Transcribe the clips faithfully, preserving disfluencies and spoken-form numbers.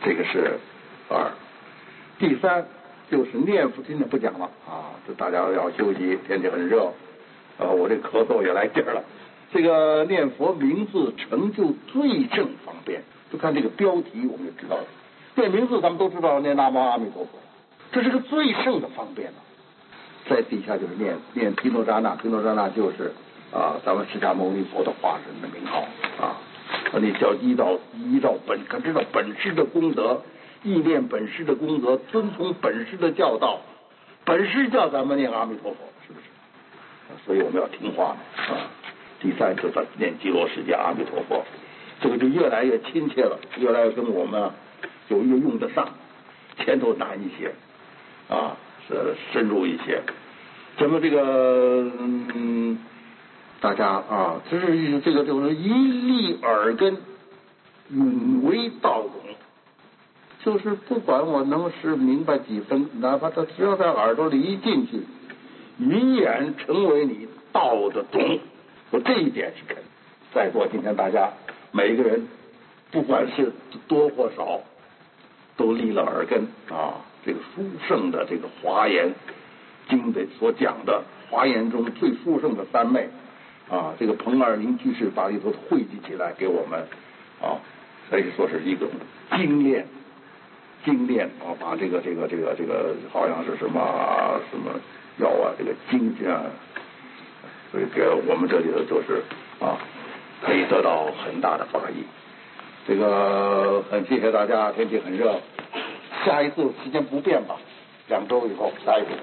这个是二。第三就是念佛，今天不讲了啊，这大家要休息，天气很热，呃，我这咳嗽也来劲儿了。这个念佛名字成就最正方便，就看这个标题我们就知道了。念名字咱们都知道，念南无阿弥陀佛，这是个最胜的方便了。在底下就是念念毗卢遮那，毗卢遮那就是啊，咱们释迦牟尼佛的化身的名号啊。你叫依照依照本，可知道本师的功德，意念本师的功德，遵从本师的教导，本师叫咱们念阿弥陀佛，是不是？所以我们要听话啊。第三个咱念极乐世界阿弥陀佛，这个就越来越亲切了，越来越跟我们啊有越用得上，前头难一些啊，是深入一些。咱们这个嗯。大家啊，这是这个就是一粒耳根，允为道容，就是不管我能是明白几分，哪怕他只要在耳朵里一进去，永远成为你道的懂。我这一点是肯。在座今天大家每一个人，不管是多或少，都立了耳根啊。这个殊胜的这个华严经的所讲的华严中最殊胜的三昧。啊，这个彭二林居士把里头汇集起来给我们啊，可以说是一个精炼，精炼啊，把这个这个这个这个好像是什么什么药啊，这个精啊，所以给我们这里头就是啊，可以得到很大的法益。这个很谢谢大家，天气很热，下一次时间不变吧，两周以后下一次。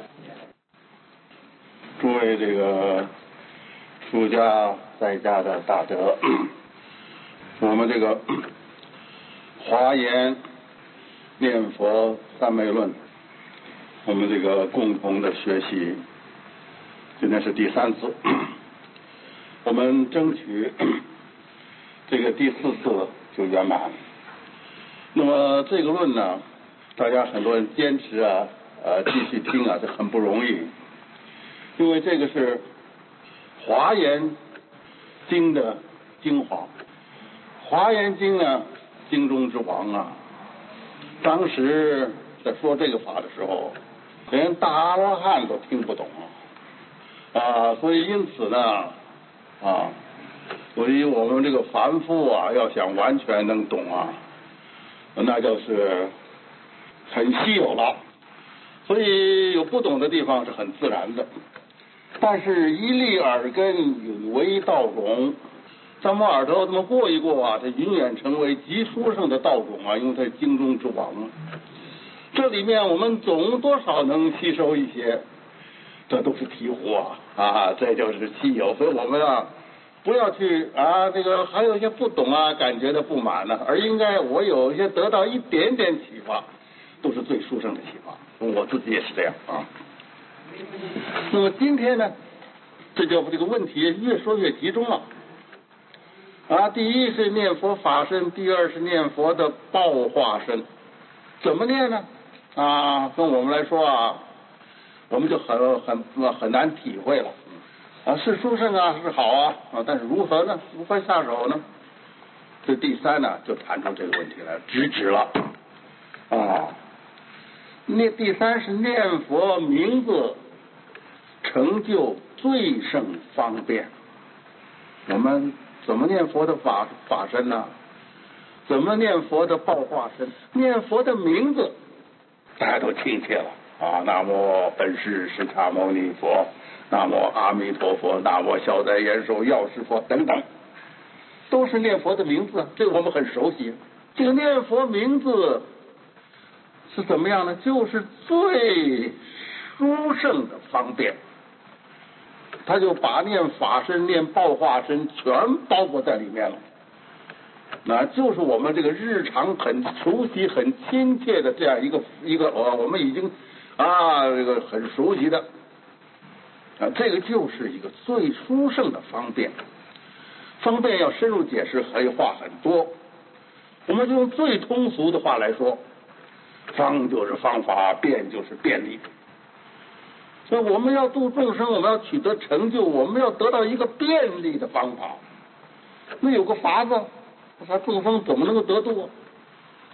诸位这个。出家在家的大德，我们这个华严念佛三昧论，我们这个共同的学习，今天是第三次，我们争取这个第四次就圆满。那么这个论呢，大家很多人坚持啊，呃，继续听啊，这很不容易，因为这个是。华严经的精华，华严经呢，经中之王啊。当时在说这个法的时候，连大阿罗汉都听不懂啊，啊，所以因此呢，啊，所以我们这个凡夫啊，要想完全能懂啊，那就是很稀有了。所以有不懂的地方是很自然的。但是，一粒耳根允为道种，咱们耳朵这么过一过啊，它永远成为极殊胜的道种啊，因为它是经中之王啊。这里面我们总多少能吸收一些，这都是醍醐啊啊，这就是稀有。所以我们啊，不要去啊，这个还有一些不懂啊，感觉的不满呢、啊，而应该我有一些得到一点点启发，都是最殊胜的启发。我自己也是这样啊。那么今天呢，这就这个问题越说越集中了啊。第一是念佛法身，第二是念佛的报化身。怎么念呢？啊，跟我们来说啊，我们就很很很难体会了啊。是殊胜啊，是好啊啊，但是如何呢？如何下手呢？这第三呢，就谈出这个问题来，直指了啊。念第三是念佛名字成就最胜方便。我们怎么念佛的法法身呢？怎么念佛的报化身？念佛的名字大家都亲切了啊！南无本师释迦牟尼佛，南无阿弥陀佛，南无消灾延寿药师佛等等，都是念佛的名字，这个我们很熟悉。这个念佛名字是怎么样呢？就是最殊胜的方便，他就把念法身、念报化身全包裹在里面了。那就是我们这个日常很熟悉、很亲切的这样一个一个呃，我们已经啊这个很熟悉的啊，这个就是一个最殊胜的方便。方便要深入解释，可以话很多。我们就用最通俗的话来说。方就是方法，便就是便利。所以我们要度众生，我们要取得成就，我们要得到一个便利的方法。那有个法子，他众生怎么能够得度啊？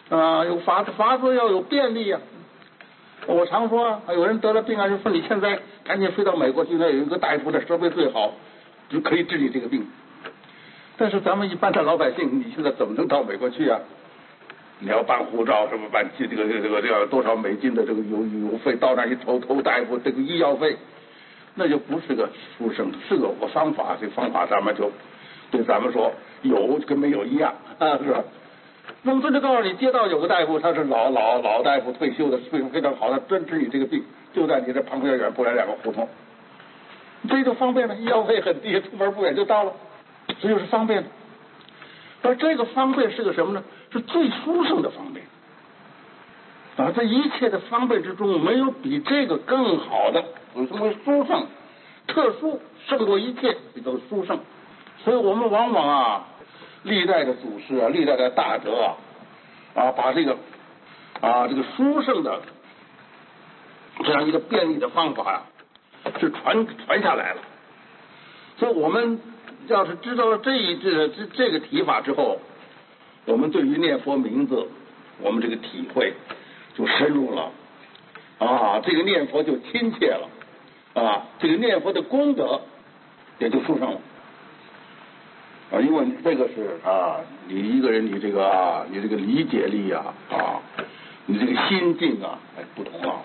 啊，有法法子要有便利呀、啊。我常说啊，有人得了病啊，就说你现在赶紧飞到美国去，那有一个大夫的设备最好，就可以治你这个病。但是咱们一般的老百姓，你现在怎么能到美国去啊？你要办护照，什么办这个这个这个这个多少美金的这个邮邮费，到那一投投大夫这个医药费，那就不是个书生，是个个方法。这方法咱们就对咱们说有跟没有一样啊，是吧？农村就告诉你，街道有个大夫，他是老老老大夫，退休的，岁数非常好，他专治你这个病，就在你这旁边远不来两个胡同，这就方便了，医药费很低，出门不远就到了，这就是方便的。而这个方便是个什么呢？是最殊胜的方便啊！这一切的方便之中，没有比这个更好的。为什么殊胜？特殊胜过一切，这都殊胜。所以我们往往啊，历代的祖师啊，历代的大德啊，啊，把这个啊这个殊胜的这样一个便利的方法呀、啊，是传传下来了。所以我们要是知道了这一这这这个提法之后，我们对于念佛名字，我们这个体会就深入了啊，这个念佛就亲切了啊，这个念佛的功德也就殊胜了啊，因为这个是啊，你一个人你这个啊，你这个理解力啊啊，你这个心境啊，哎不同了。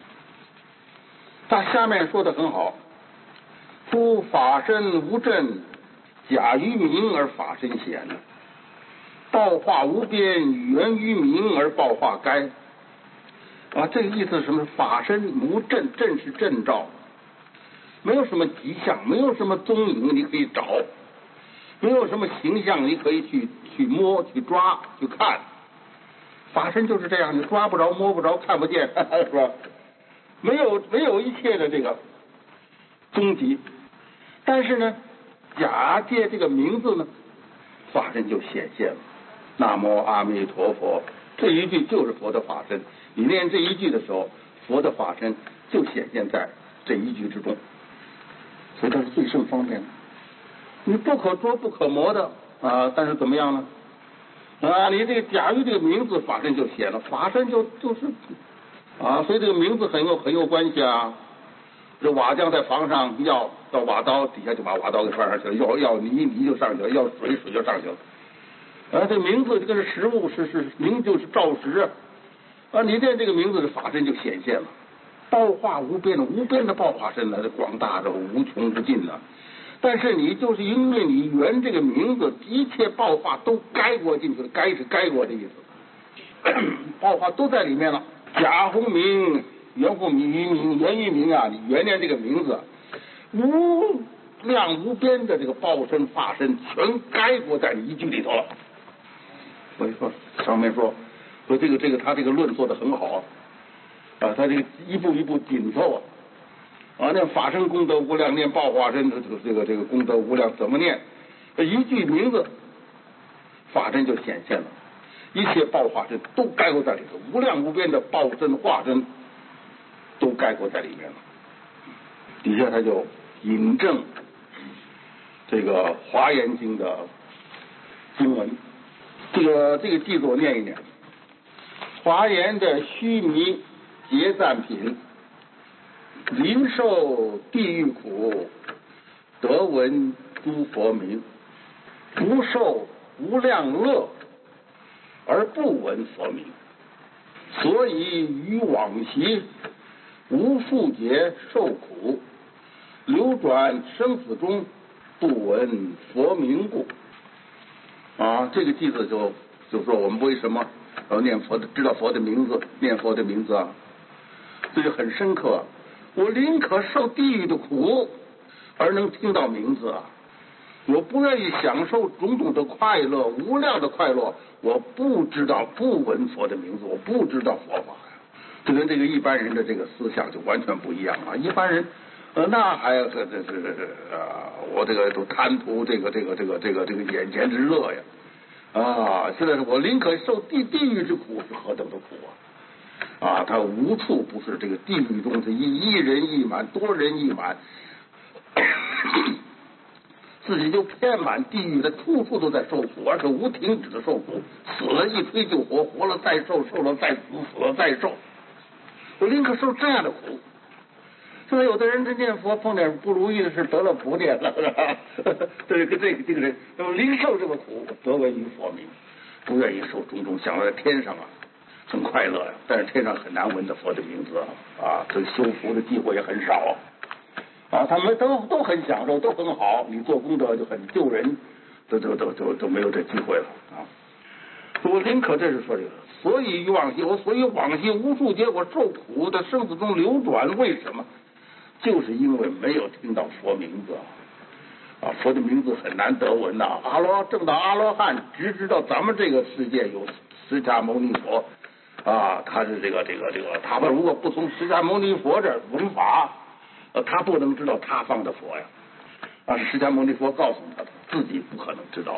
他下面说的很好。夫法身无正，假于名而法身显；道化无边，源于名而报化该。啊，这个意思是什么？法身无正，正是正照，没有什么迹象，没有什么踪影，你可以找，没有什么形象，你可以去去摸、去抓、去看。法身就是这样，你抓不着、摸不着、看不见，是吧？没有没有一切的这个踪迹。但是呢，假借这个名字呢，法身就显现了。南无阿弥陀佛，这一句就是佛的法身。你念这一句的时候，佛的法身就显现在这一句之中，所以它是最胜方便的。你不可捉不可摸的啊，但是怎么样呢？啊，你这个假如这个名字法身就显了，法身就就是啊，所以这个名字很有很有关系啊。这瓦匠在房上要要瓦刀，底下就把瓦刀给放上去了；要要泥泥就上去了；要水水就上去了。啊，这名字这个是实物，是是名就是照实啊！你念这个名字的法身就显现了，报化无边的无边的报化身呢，这广大的无穷无尽的。但是你就是因为你圆这个名字，一切报化都该过进去了，该是该过的意思，报化都在里面了。假乎名。缘乎名名源于名啊！你原念这个名字，无量无边的这个报身法身，全概括在你一句里头了。所以说上面说说这个这个他这个论做的很好啊，他这个一步一步紧凑啊，啊念法身功德无量，念报化身的这个这个这个功德无量，怎么念？一句名字，法身就显现了，一切报化身都概括在里头，无量无边的报身化身。都概括在里面了。底下他就引证这个《华严经》的经文，这个这个记住我念一念。华严的须弥结赞品，临受地狱苦，得闻诸佛名，不受无量乐，而不闻佛名，所以于往昔无数劫受苦，流转生死中，不闻佛名故。啊，这个句子就就说我们为什么要念佛的，知道佛的名字，念佛的名字啊，这就很深刻。我宁可受地狱的苦，而能听到名字啊！我不愿意享受种种的快乐，无量的快乐，我不知道不闻佛的名字，我不知道佛法。这跟这个一般人的这个思想就完全不一样啊！一般人，呃，那还这这这这啊，我这个都贪图这个这个这个这个这个眼前之乐呀！啊，现在我宁可受地地狱之苦，是何等的苦啊！啊，他无处不是这个地狱中是一一人一满，多人一满， 自己就遍满地狱的，处处都在受苦，而且无停止的受苦，死了一推就活，活了再受，受了再死，死了再受。我宁可受这样的苦。现在有的人这念佛碰点不如意的事，得了不念了，是吧？这个这个这个人，那么临受这个苦，得闻于佛名，不愿意受种种，想到在天上啊，很快乐呀，但是天上很难闻的佛的名字啊，这修福的机会也很少啊，他们都都很享受，都很好，你做功德就很救人，都都都都都没有这机会了啊。我宁可这是说这个，所以往昔我所以往昔无数劫我受苦的生死中流转，为什么？就是因为没有听到佛名字啊，佛的名字很难得闻呐。阿罗正到阿罗汉，只知道咱们这个世界有释迦牟尼佛啊，他是这个这个这个，他们如果不从释迦牟尼佛这儿闻法，呃，他不能知道他方的佛呀。啊，释迦牟尼佛告诉他的，自己不可能知道。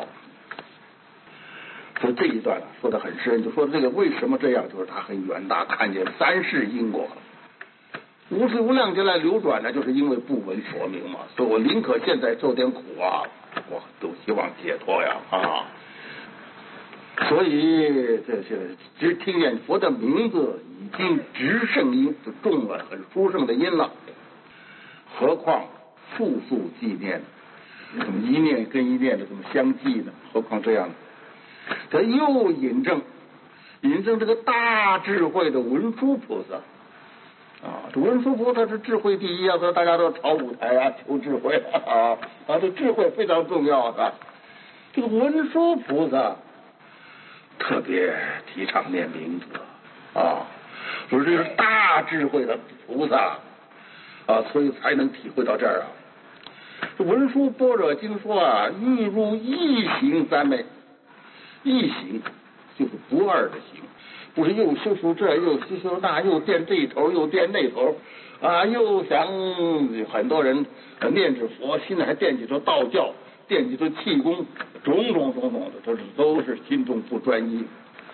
所以这一段啊说的很深，就说这个为什么这样，就是他很远大，看见三世因果。无时无量劫来流转呢，就是因为不闻佛名嘛，所以我宁可现在受点苦啊，我都希望解脱呀啊！所以这些只听见佛的名字，已经直圣音，就中了很殊胜的音了，何况复复纪念，怎么一念跟一念的怎么相继呢？何况这样，这又引证引证这个大智慧的文殊菩萨。啊，这文殊菩萨是智慧第一啊，所以大家都朝舞台啊，求智慧啊啊，这智慧非常重要啊。这个文殊菩萨特别提倡念名字啊，说这是大智慧的菩萨啊，所以才能体会到这儿啊。这文殊般若经说啊，欲入一行三昧，一行就是不二的行。不是又修修这又修修那，又垫这头又垫那头啊，又想很多人念着佛，心里还惦记着道教，惦记着气功，种种种种的，都是都是心中不专一。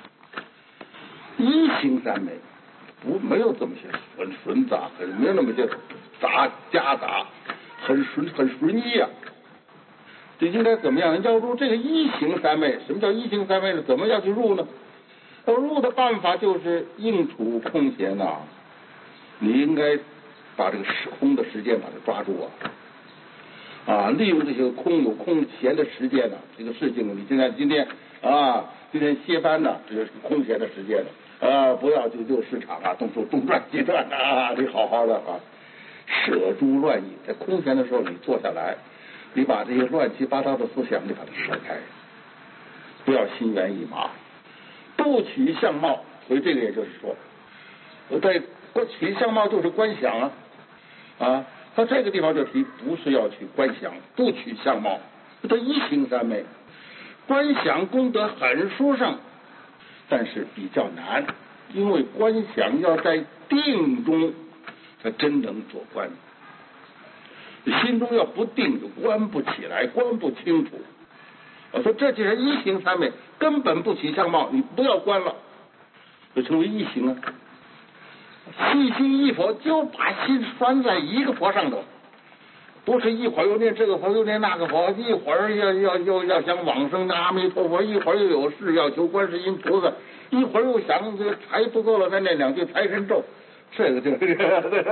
一行三昧不没有这么些很纯杂，很没有那么些杂夹杂，很纯很纯一啊。这应该怎么样？要入这个一行三昧，什么叫一行三昧呢？怎么要去入呢？要入的办法就是应处空闲呐、啊，你应该把这个时空的时间把它抓住啊，啊，利用这些空有空闲的时间呢、啊，这个事情你现在今天啊，今天歇班呢，这就是空闲的时间了啊，不要去就市场啊，动手东转西转啊，你好好的啊，舍诸乱意，在空闲的时候你坐下来，你把这些乱七八糟的思想你把它甩开，不要心猿意马。不取相貌，所以这个也就是说，我在不取相貌就是观想啊啊，他这个地方就提不是要去观想，不取相貌，这一行三昧，观想功德很殊胜，但是比较难，因为观想要在定中才真能做观，心中要不定就观不起来，观不清楚。我说这就是一行三昧，根本不起相貌，你不要观了，就成为一行啊。细心一佛，就把心拴在一个佛上头，不是一会儿又念这个佛又念那个佛，一会儿要要要要想往生的阿弥陀佛，一会儿又有事要求观世音菩萨，一会儿又想这个财不够了再念两句财神咒，这个就这个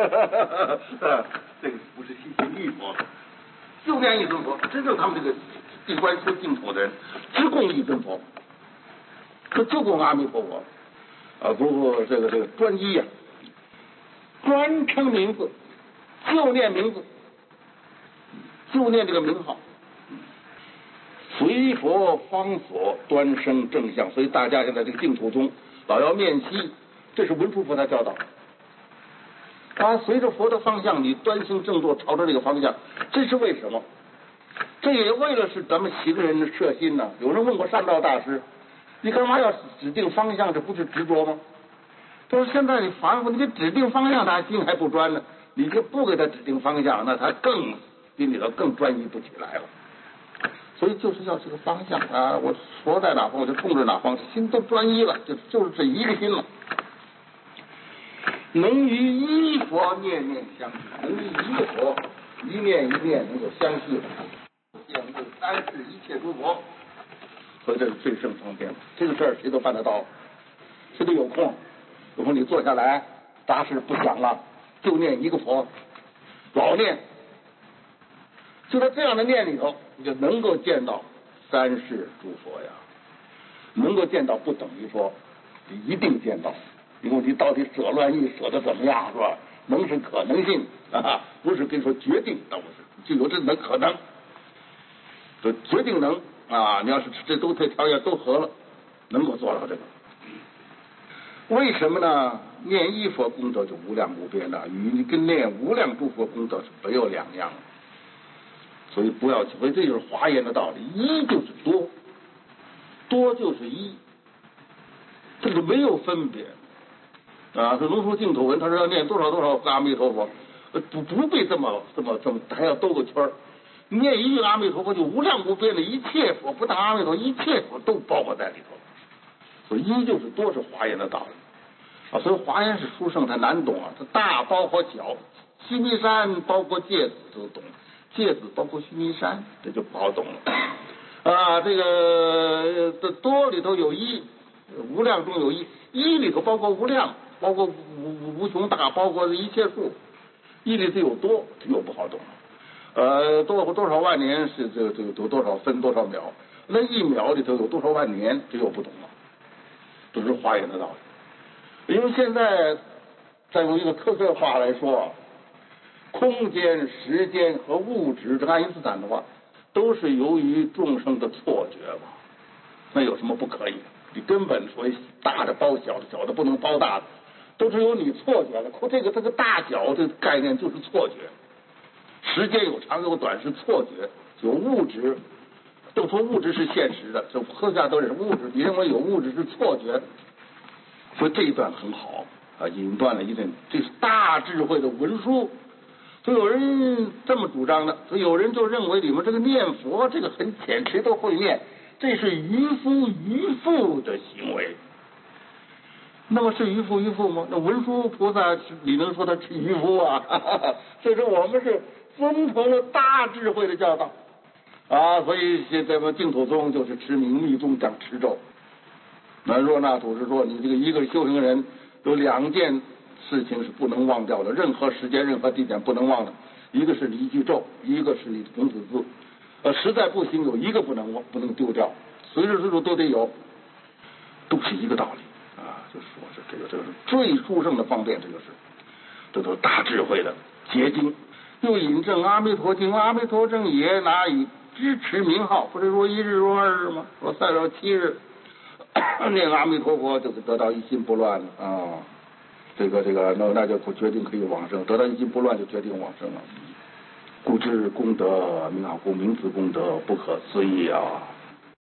这个不是细心一佛，就念一尊佛，真正他们这个地观修净土的人，只供一尊佛，就就供阿弥陀佛啊！不不，这个这个专一呀、啊，专称名字，就念名字，就念这个名号，随佛方所，端生正相。所以大家现在这个净土宗老要面西，这是文殊菩萨教导。啊，随着佛的方向，你端行正坐，朝着这个方向，这是为什么？这也为了是咱们行人的摄心呢、啊。有人问过善道大师，你干嘛要指定方向？这不是执着吗？他说现在你凡夫，你给指定方向，他心还不专呢。你就不给他指定方向，那他更心里头更专一不起来了。所以就是要这个方向啊！我佛在哪方，我就冲着哪方，心都专一了，就就是这一个心了。能与一佛念念相续，能与一个佛一念一念能够相续。 等是三世一切诸佛，所以这是最胜方便。这个事儿谁都办得到，谁都有空。有空你坐下来，杂事不想了，就念一个佛，老念。就在这样的念里头，你就能够见到三世诸佛呀，能够见到不等于说一定见到，因为你到底舍乱意舍的怎么样是吧？能是可能性啊，不是跟你说决定，倒不是，就有这能可能，就决定能啊！你要是这都这条件都合了，能够做到这个。为什么呢？念一佛功德就无量无边的，与你跟念无量诸佛功德是没有两样。所以不要，所以这就是华严的道理，一就是多，多就是一，这个没有分别啊。这龙树净土文，他说要念多少多少个阿弥陀佛，不不必这么这么这么还要兜个圈儿。念一句阿弥陀佛就无量无边的一切佛，不但阿弥陀，一切佛都包括在里头。所以一就是多是华严的道理啊。所以华严是殊胜，它难懂啊，它大包括小，须弥山包括芥子都懂。芥子包括须弥山，这就不好懂了啊！这个这多里头有一，无量中有一，一里头包括无量，包括无无穷大，包括一切数，一里头有多，这又不好懂了。呃，多多少万年是这个这个有多少分多少秒，那一秒里头有多少万年，这又不懂了。这是华严的道理。因为现在再用一个科学话来说，空间、时间和物质，这爱因斯坦的话，都是由于众生的错觉嘛。那有什么不可以的？你根本所谓大的包小的，小的不能包大的，都是由你错觉的。这个这个大小这个概念就是错觉。时间有长有短是错觉，有物质，都说物质是现实的，这科学家都认为物质，你认为有物质是错觉，所以这一段很好啊，引断了一阵，这是大智慧的文书。所以有人这么主张的，所以有人就认为你们这个念佛这个很浅，谁都会念，这是愚夫愚妇的行为。那么是愚夫愚妇吗？那文殊菩萨你能说他是愚夫啊？所以说我们是遵从了大智慧的教导啊，所以现在么净土宗就是持名密宗讲持咒。那若那祖师说，你这个一个修行人有两件事情是不能忘掉的，任何时间任何地点不能忘的，一个是你一句咒，一个是你的孔子字，呃，实在不行有一个不能忘，不能丢掉，随时随地都得有，都是一个道理啊。就说是这个这个是最殊胜的方便，这个是这都是大智慧的结晶。又引证阿弥陀经，阿弥陀正也，哪以支持名号？不是说一日如二日吗？说三到七日念阿弥陀佛，就是得到一心不乱了啊。这个这个，那那就决定可以往生，得到一心不乱就决定往生了。故知功德名好故，名此功德不可思议啊！